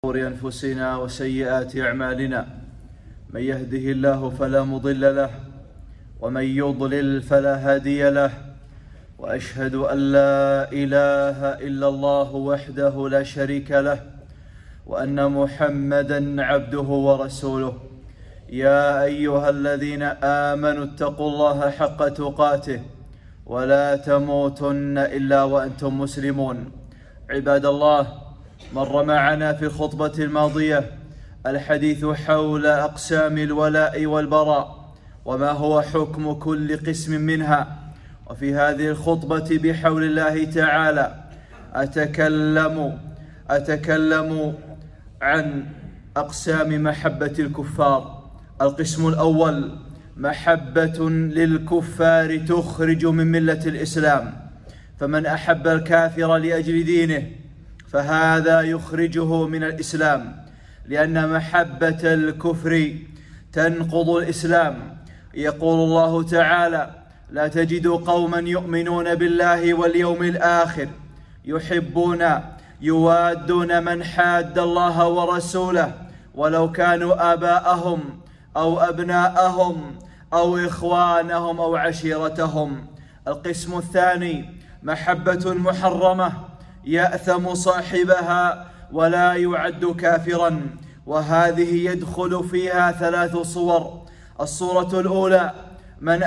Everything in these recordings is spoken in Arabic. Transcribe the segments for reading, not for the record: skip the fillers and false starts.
شرور أنفسنا وسيئات أعمالنا، من يهده الله فلا مضل له ومن يضلل فلا هادي له، وأشهد أن لا إله إلا الله وحده لا شريك له، وأن محمدًا عبده ورسوله. يا أيها الذين آمنوا اتقوا الله حق تقاته ولا تموتن إلا وأنتم مسلمون. عباد الله، مر معنا في الخطبة الماضية الحديث حول أقسام الولاء والبراء وما هو حكم كل قسم منها، وفي هذه الخطبة بحول الله تعالى أتكلم عن أقسام محبة الكفار. القسم الأول: محبة للكفار تخرج من ملة الإسلام، فمن أحب الكافر لأجل دينه فهذا يخرجه من الإسلام، لأن محبة الكفر تنقض الإسلام. يقول الله تعالى: لا تجد قوما يؤمنون بالله واليوم الآخر يوادون من حاد الله ورسوله ولو كانوا آباءهم أو أبناءهم أو إخوانهم أو عشيرتهم. القسم الثاني: محبة محرمة يأثم صاحبها ولا يعد كافرا، وهذه يدخل فيها 3 صور. الصورة الأولى: من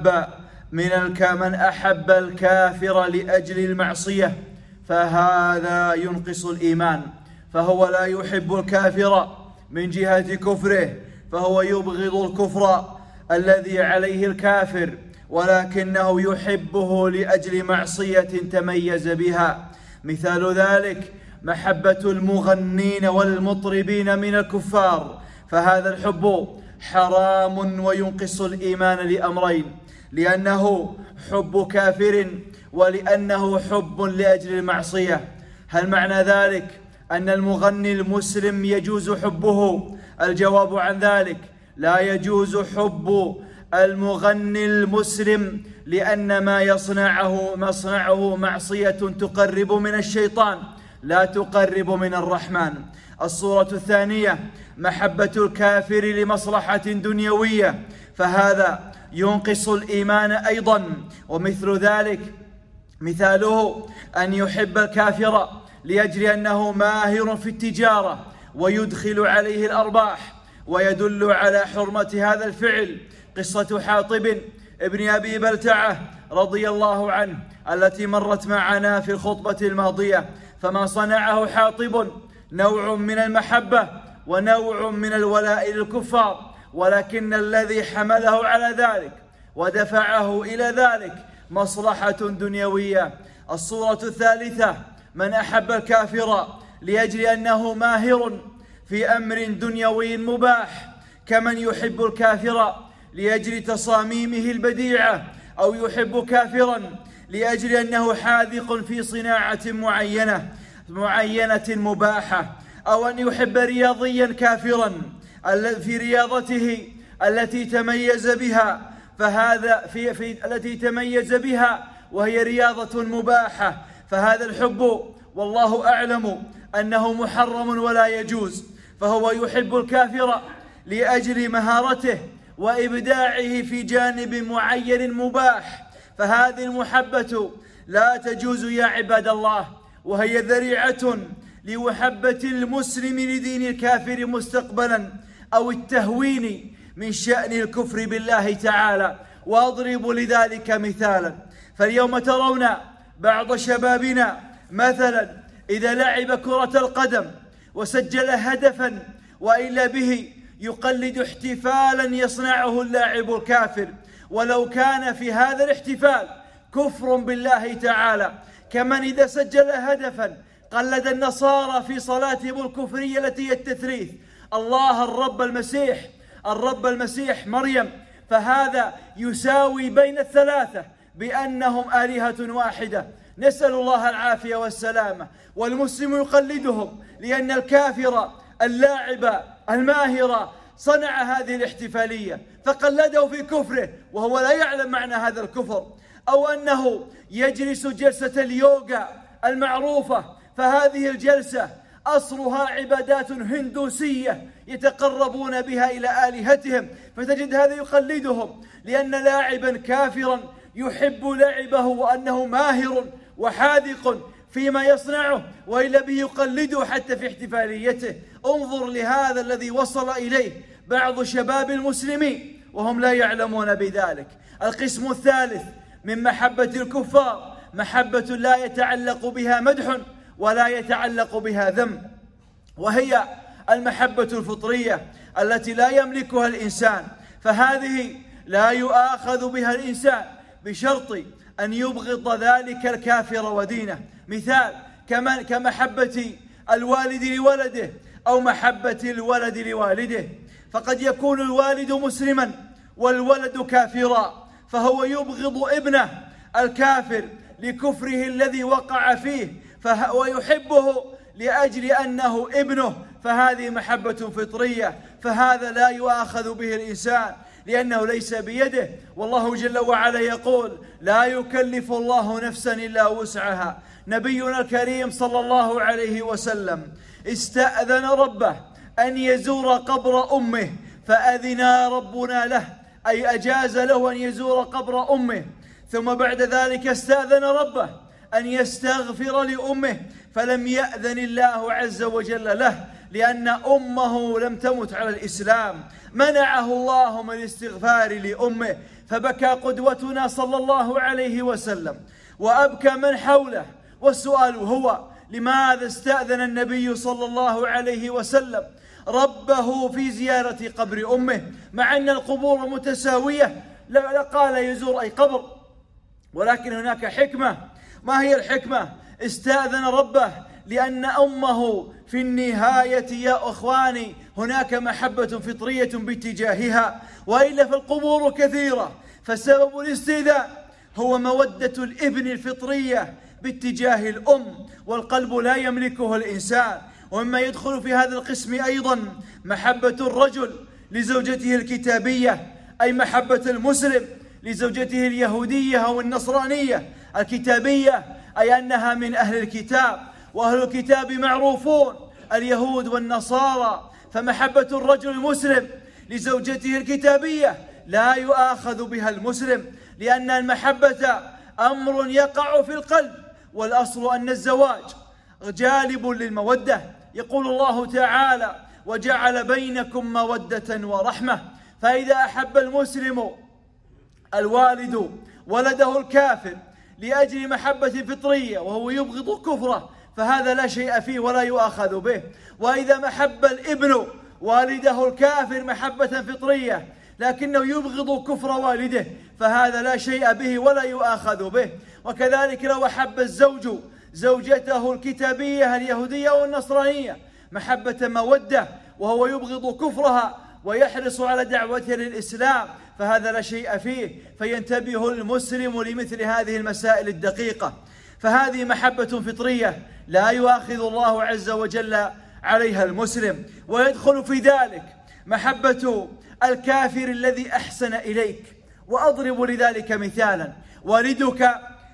أحب الكافر لأجل المعصية فهذا ينقص الإيمان، فهو لا يحب الكافر من جهة كفره، فهو يبغض الكفر الذي عليه الكافر، ولكنه يحبه لأجل معصية تميز بها. مثال ذلك محبة المغنين والمطربين من الكفار، فهذا الحب حرام وينقص الإيمان لأمرين: لأنه حب كافر، ولأنه حب لأجل المعصية. هل معنى ذلك أن المغني المسلم يجوز حبه؟ الجواب عن ذلك: لا يجوز حب المغني المسلم، لأن ما يصنعه معصية تقرب من الشيطان لا تقرب من الرحمن. الصورة الثانية: محبة الكافر لمصلحة دنيوية، فهذا ينقص الإيمان أيضا. ومثل ذلك مثاله أن يحب الكافر لأجل أنه ماهر في التجارة ويدخل عليه الأرباح. ويدل على حرمة هذا الفعل قصة حاطب ابن أبي بلتعة رضي الله عنه التي مرت معنا في الخطبة الماضية. فما صنعه حاطب نوع من المحبة ونوع من الولاء للكفار، ولكن الذي حمله على ذلك ودفعه إلى ذلك مصلحة دنيوية. الصورة الثالثة: من أحب الكافر لأجل أنه ماهر في أمر دنيوي مباح، كمن يحب الكافر لأجل تصاميمه البديعة، أو يحب كافرا لأجل أنه حاذق في صناعة معينة مباحة، أو أن يحب رياضيا كافرا في رياضته التي تميز بها، التي تميز بها وهي رياضة مباحة، فهذا الحب والله أعلم أنه محرم ولا يجوز. فهو يحب الكافر لأجل مهارته وإبداعه في جانب معين مباح، فهذه المحبة لا تجوز يا عباد الله، وهي ذريعة لمحبة المسلم لدين الكافر مستقبلا، أو التهوين من شأن الكفر بالله تعالى. وأضرب لذلك مثالا: فاليوم ترون بعض شبابنا مثلا إذا لعب كرة القدم وسجل هدفا وإلا به يقلد احتفالا يصنعه اللاعب الكافر، ولو كان في هذا الاحتفال كفر بالله تعالى، كمن إذا سجل هدفا قلد النصارى في صلاتهم الكفرية التي هي التثليث: الله الرب المسيح مريم، فهذا يساوي بين الثلاثة بأنهم آلهة واحدة، نسأل الله العافية والسلامة. والمسلم يقلدهم لأن الكافر اللاعب الماهر صنع هذه الاحتفالية فقلده في كفره وهو لا يعلم معنى هذا الكفر. أو أنه يجلس جلسة اليوغا المعروفة، فهذه الجلسة أصلها عبادات هندوسية يتقربون بها إلى آلهتهم، فتجد هذا يقلدهم لأن لاعبا كافرا يحب لعبه وأنه ماهر وحاذق فيما يصنعه، وإلا به يقلده حتى في احتفاليته. انظر لهذا الذي وصل إليه بعض شباب المسلمين وهم لا يعلمون بذلك. القسم الثالث من محبة الكفار محبة لا يتعلق بها مدح ولا يتعلق بها ذم، وهي المحبة الفطرية التي لا يملكها الإنسان، فهذه لا يؤاخذ بها الإنسان بشرط أن يبغض ذلك الكافر ودينه. مثال كمحبة الوالد لولده أو محبة الولد لوالده، فقد يكون الوالد مسلما والولد كافرا، فهو يبغض ابنه الكافر لكفره الذي وقع فيه ويحبه لأجل أنه ابنه، فهذه محبة فطرية، فهذا لا يؤاخذ به الإنسان لأنه ليس بيده. والله جل وعلا يقول: لا يكلف الله نفسا إلا وسعها. نبينا الكريم صلى الله عليه وسلم استأذن ربه أن يزور قبر أمه فأذنا ربنا له، أي أجاز له أن يزور قبر أمه. ثم بعد ذلك استأذن ربه أن يستغفر لأمه فلم يأذن الله عز وجل له، لأن أمه لم تمت على الإسلام، منعه الله من الاستغفار لأمه، فبكى قدوتنا صلى الله عليه وسلم وأبكى من حوله. والسؤال هو: لماذا استأذن النبي صلى الله عليه وسلم ربه في زيارة قبر أمه، مع أن القبور متساوية؟ لا قال يزور أي قبر، ولكن هناك حكمة. ما هي الحكمة؟ استأذن ربه لأن أمه في النهاية يا أخواني هناك محبة فطرية باتجاهها، وإلا فالقبور كثيرة، فسبب الاستئذان هو مودة الابن الفطرية باتجاه الأم، والقلب لا يملكه الإنسان. ومما يدخل في هذا القسم أيضا محبة الرجل لزوجته الكتابية، أي محبة المسلم لزوجته اليهودية أو النصرانية. الكتابية أي أنها من أهل الكتاب، وأهل الكتاب معروفون اليهود والنصارى، فمحبة الرجل المسلم لزوجته الكتابية لا يؤاخذ بها المسلم، لأن المحبة أمر يقع في القلب، والأصل أن الزواج جالب للمودة. يقول الله تعالى: وجعل بينكم مودة ورحمة. فإذا أحب المسلم الوالد ولده الكافر لأجل محبة فطرية وهو يبغض كفره، فهذا لا شيء فيه ولا يؤاخذ به. وإذا محب الابن والده الكافر محبة فطرية لكنه يبغض كفر والده، فهذا لا شيء به ولا يؤاخذ به. وكذلك لو أحب الزوج زوجته الكتابية اليهودية والنصرانية محبة مودة وهو يبغض كفرها ويحرص على دعوتها للإسلام، فهذا لا شيء فيه، فينتبه المسلم لمثل هذه المسائل الدقيقة. فهذه محبة فطرية لا يؤاخذ الله عز وجل عليها المسلم. ويدخل في ذلك محبة الكافر الذي أحسن إليك. وأضرب لذلك مثالا: والدك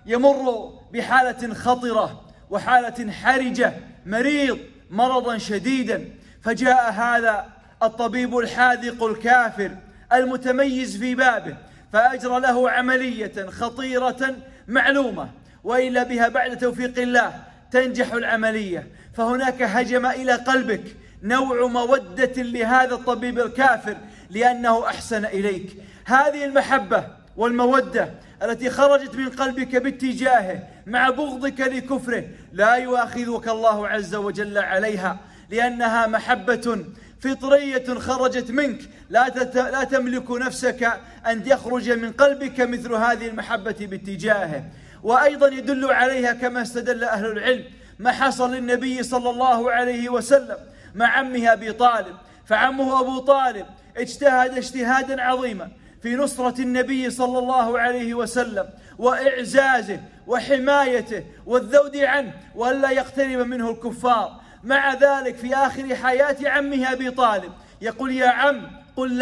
يمر بحالة خطرة وحالة حرجة، مريض مرضا شديدا، فجاء هذا الطبيب الحاذق الكافر المتميز في بابه فأجرى له عملية خطيرة معلومة، وإلا بها بعد توفيق الله تنجح العملية، فهناك هجم إلى قلبك نوع مودة لهذا الطبيب الكافر لأنه أحسن إليك. هذه المحبة والمودة التي خرجت من قلبك باتجاهه مع بغضك لكفره لا يؤاخذك الله عز وجل عليها، لأنها محبة فطرية خرجت منك، لا تملك نفسك أن يخرج من قلبك مثل هذه المحبة باتجاهه. وأيضا يدل عليها كما استدل أهل العلم ما حصل للنبي صلى الله عليه وسلم مع عمه أبي طالب، فعمه أبو طالب اجتهد اجتهادا عظيما في نصرة النبي صلى الله عليه وسلم وإعزازه وحمايته والذود عنه وألا يقترب منه الكفار. مع ذلك في آخر حياة عمه أبي طالب يقول: يا عم قل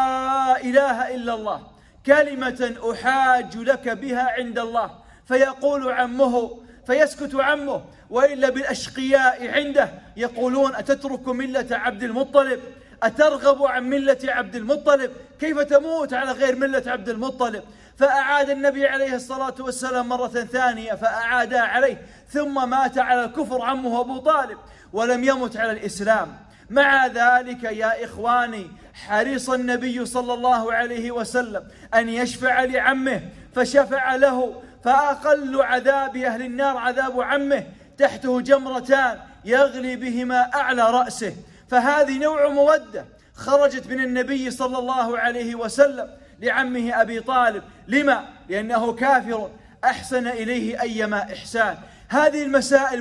لا إله إلا الله كلمة أحاج لك بها عند الله. فيقول عمه: فيسكت عمه، وإلا بالأشقياء عنده يقولون: أتترك ملة عبد المطلب؟ أترغب عن ملة عبد المطلب؟ كيف تموت على غير ملة عبد المطلب؟ فأعاد النبي عليه الصلاة والسلام مرة ثانية فأعادا عليه، ثم مات على الكفر عمه أبو طالب ولم يمت على الإسلام. مع ذلك يا إخواني حرص النبي صلى الله عليه وسلم أن يشفع لعمه، فشفع له، فأقل عذاب أهل النار عذاب عمه، تحته جمرتان يغلي بهما أعلى رأسه. فهذه نوع مودة خرجت من النبي صلى الله عليه وسلم لعمه أبي طالب. لما؟ لأنه كافر أحسن إليه أيما إحسان. هذه المسائل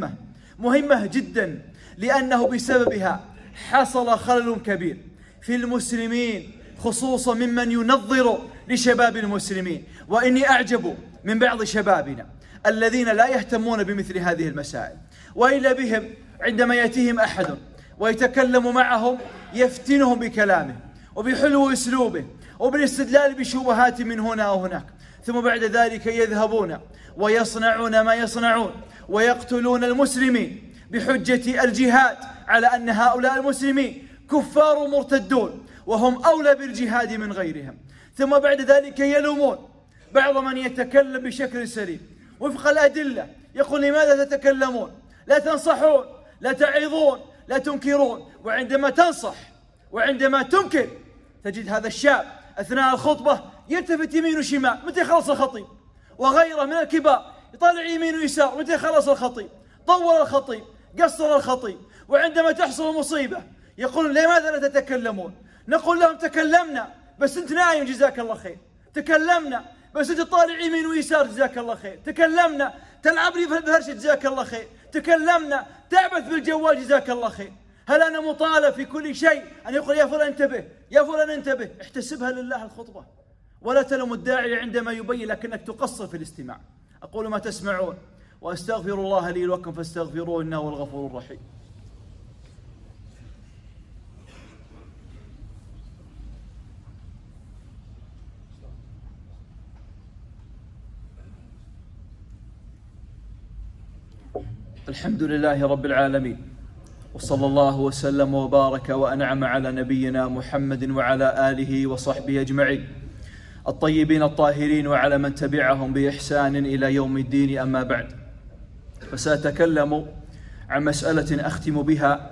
مهمة جدا، لأنه بسببها حصل خلل كبير في المسلمين، خصوصا ممن ينظر لشباب المسلمين. وإني أعجب من بعض شبابنا الذين لا يهتمون بمثل هذه المسائل، وإلا بهم عندما يأتيهم أحد ويتكلم معهم يفتنهم بكلامه وبحلو أسلوبه وبالاستدلال بشبهات من هنا أو هناك، ثم بعد ذلك يذهبون ويصنعون ما يصنعون ويقتلون المسلمين بحجة الجهاد، على أن هؤلاء المسلمين كفار مرتدون وهم أولى بالجهاد من غيرهم. ثم بعد ذلك يلومون بعض من يتكلم بشكل سليم وفق الأدلة، يقول: لماذا تتكلمون؟ لا تنصحون، لا تعظون، لا تنكرون. وعندما تنصح وعندما تنكر تجد هذا الشاب أثناء الخطبة يلتفت يمين وشمال متى خلص الخطيب، وغيره من الكبار يطالع يمين ويسار متى خلص الخطيب، طول الخطيب، قصر الخطيب. وعندما تحصل مصيبة يقولون: لماذا لا تتكلمون؟ نقول لهم: تكلمنا بس أنت نايم جزاك الله خير، تكلمنا بس أنت طالع يمين ويسار جزاك الله خير، تكلمنا تلعب لي في الهرش جزاك الله خير، تكلمنا تعبث بالجوال جزاك الله خير. هل أنا مطالب في كل شيء أن يقول: يا فلان انتبه، يا فلان انتبه؟ احتسبها لله الخطبة، ولا تلوم الداعي عندما يبين لكنك تقصر في الاستماع. أقول ما تسمعون وأستغفر الله لي ولكم فاستغفروه إنه هو الغفور الرحيم. الحمد لله رب العالمين، وصلى الله وسلم وبارك وأنعم على نبينا محمد وعلى آله وصحبه أجمعين الطيبين الطاهرين، وعلى من تبعهم بإحسان إلى يوم الدين. أما بعد، فسأتكلم عن مسألة أختم بها،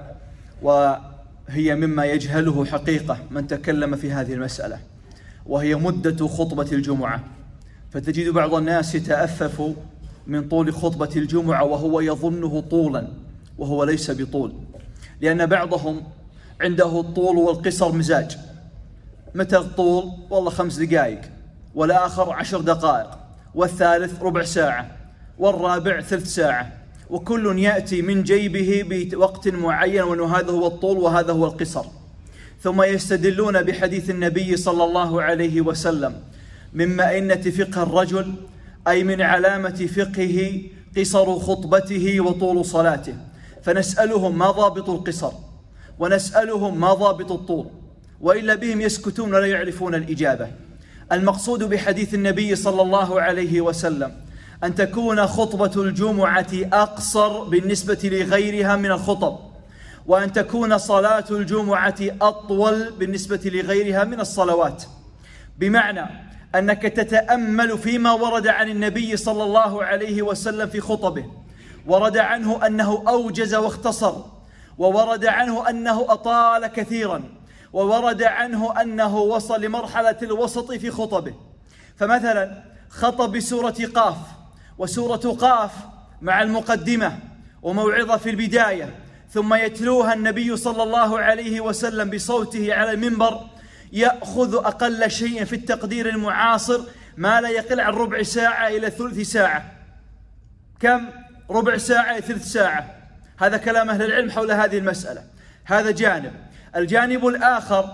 وهي مما يجهله حقيقة من تكلم في هذه المسألة، وهي مدة خطبة الجمعة. فتجد بعض الناس يتأفف من طول خطبة الجمعة وهو يظنه طولا، وهو ليس بطول، لأن بعضهم عنده الطول والقصر مزاج. متى الطول؟ والله 5 دقائق، والآخر 10 دقائق، والثالث ربع ساعة، والرابع ثلث ساعة، وكل يأتي من جيبه بوقت معين، وأنه هذا هو الطول وهذا هو القصر. ثم يستدلون بحديث النبي صلى الله عليه وسلم: من مئنة فقه الرجل، أي من علامة فقهه قصر خطبته وطول صلاته. فنسألهم: ما ضابط القصر؟ ونسألهم: ما ضابط الطول؟ وإلا بهم يسكتون ولا يعرفون الإجابة. المقصود بحديث النبي صلى الله عليه وسلم أن تكون خطبة الجمعة أقصر بالنسبة لغيرها من الخطب، وأن تكون صلاة الجمعة أطول بالنسبة لغيرها من الصلوات. بمعنى أنك تتأمل فيما ورد عن النبي صلى الله عليه وسلم في خطبه. ورد عنه أنه أوجز واختصر، وورد عنه أنه أطال كثيرا، وورد عنه أنه وصل لمرحلة الوسط في خطبه. فمثلا خطب بسورة قاف، وسورة قاف مع المقدمة وموعظة في البداية، ثم يتلوها النبي صلى الله عليه وسلم بصوته على المنبر، يأخذ أقل شيء في التقدير المعاصر ما لا يقل عن ربع ساعة إلى ثلث ساعة. كم؟ ربع ساعة إلى ثلث ساعة. هذا كلام أهل العلم حول هذه المسألة. هذا جانب. الجانب الآخر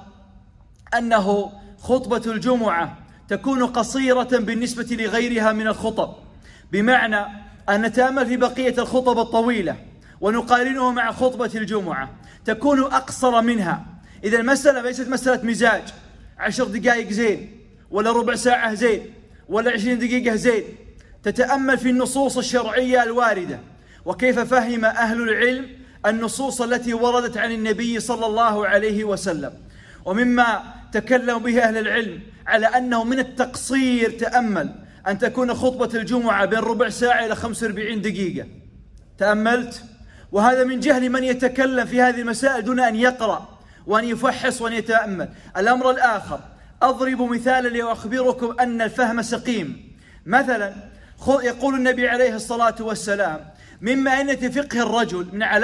أنه خطبة الجمعة تكون قصيرة بالنسبة لغيرها من الخطب، بمعنى أن نتأمل في بقية الخطب الطويلة ونقارنه مع خطبة الجمعة، تكون أقصر منها. إذا المسألة ليست مسألة مزاج، 10 دقائق زين، ولا ربع ساعة زين، ولا 20 دقيقة زين. تتأمل في النصوص الشرعية الواردة، وكيف فهم أهل العلم النصوص التي وردت عن النبي صلى الله عليه وسلم. ومما تكلم به أهل العلم على أنه من التقصير، تأمل، أن تكون خطبة الجمعة بين ربع ساعة إلى 45 دقيقة. تأملت؟ وهذا من جهل من يتكلم في هذه المسائل دون أن يقرأ وأن يفحص وأن يتأمل. الأمر الآخر، أضرب مثالا لأخبركم أن الفهم سقيم. مثلا يقول النبي عليه الصلاة والسلام: من مائنة فقه الرجل،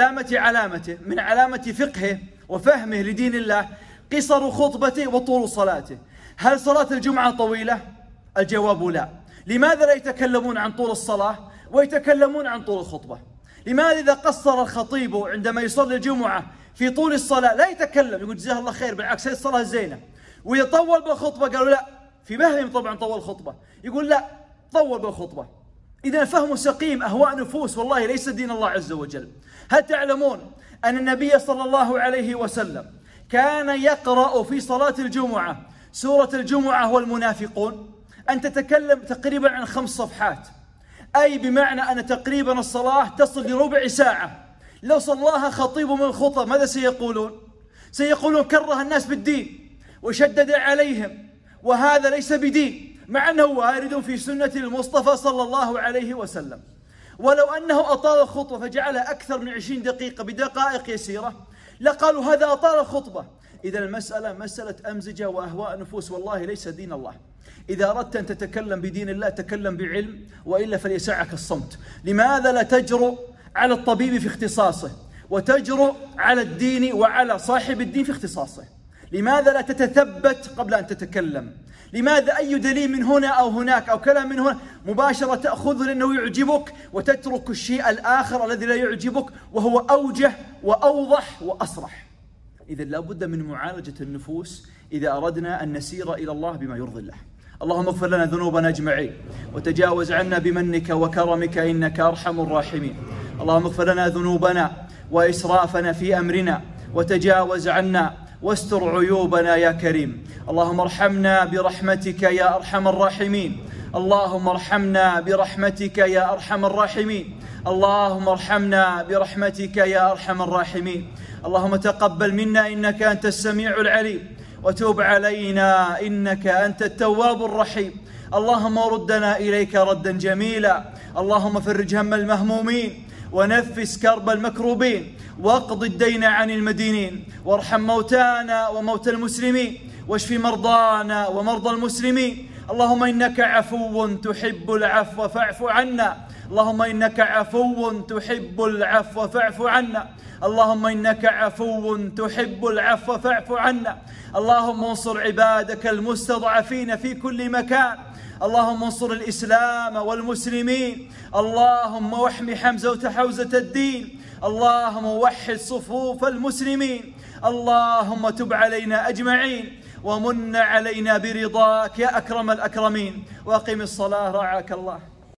من علامة فقهه وفهمه لدين الله قصر خطبته وطول صلاته. هل صلاة الجمعة طويلة؟ الجواب لا. لماذا لا يتكلمون عن طول الصلاة ويتكلمون عن طول الخطبة؟ لماذا إذا قصر الخطيب عندما يصلي الجمعة في طول الصلاة لا يتكلم، يقول جزاه الله خير، بالعكس هذه الصلاة زينة؟ وإذا طول بالخطبة قالوا لا، في فهمهم طبعا طول الخطبة، يقول لا طول بالخطبة. إذا فهم سقيم، أهواء نفوس، والله ليس دين الله عز وجل. هل تعلمون أن النبي صلى الله عليه وسلم كان يقرأ في صلاة الجمعة سورة الجمعة والمنافقون؟ أن تتكلم تقريبا عن 5 صفحات، أي بمعنى أن تقريبا الصلاة تصل لربع ساعة. لو صلاها خطيب من الخطب ماذا سيقولون؟ سيقولون كره الناس بالدين وشدد عليهم، وهذا ليس بدين، مع أنه وارد في سنة المصطفى صلى الله عليه وسلم. ولو أنه أطال الخطبة فجعلها أكثر من 20 دقيقة بدقائق يسيرة لقالوا هذا أطال الخطبة. إذا المسألة مسألة أمزجة وأهواء نفوس، والله ليس دين الله. إذا أردت أن تتكلم بدين الله تكلم بعلم، وإلا فليسعك الصمت. لماذا لا تجرؤ على الطبيب في اختصاصه وتجرؤ على الدين وعلى صاحب الدين في اختصاصه؟ لماذا لا تتثبت قبل أن تتكلم؟ لماذا أي دليل من هنا أو هناك أو كلام من هنا مباشرة تأخذه لأنه يعجبك وتترك الشيء الآخر الذي لا يعجبك وهو أوجه وأوضح وأصرح؟ إذا لا بد من معالجة النفوس إذا أردنا أن نسير إلى الله بما يرضي الله. اللهم اغفر لنا ذنوبنا أجمعين وتجاوز عنا بمنك وكرمك إنك أرحم الراحمين. اللهم اغفر لنا ذنوبنا وإسرافنا في أمرنا وتجاوز عنا واستر عيوبنا يا كريم. اللهم ارحمنا برحمتك يا أرحم الراحمين. اللهم ارحمنا برحمتك يا أرحم الراحمين. اللهم ارحمنا برحمتك يا أرحم الراحمين. اللهم تقبل منا إنك أنت السميع العليم، وتوب علينا إنك أنت التواب الرحيم. اللهم ردنا إليك ردا جميلا. اللهم فرج هم المهمومين ونفس كرب المكروبين واقض الدين عن المدينين، وارحم موتانا وموتى المسلمين، واشف مرضانا ومرضى المسلمين. اللهم إنك عفو تحب العفو فاعف عنا. اللهم إنك عفو تحب العفو فاعف عنا. اللهم إنك عفو تحب العفو فاعف عنا. اللهم انصر عبادك المستضعفين في كل مكان. اللهم انصر الإسلام والمسلمين. اللهم واحمي حوزة الدين. اللهم وحد صفوف المسلمين. اللهم تب علينا أجمعين ومن علينا برضاك يا أكرم الأكرمين. وأقم الصلاة رعاك الله.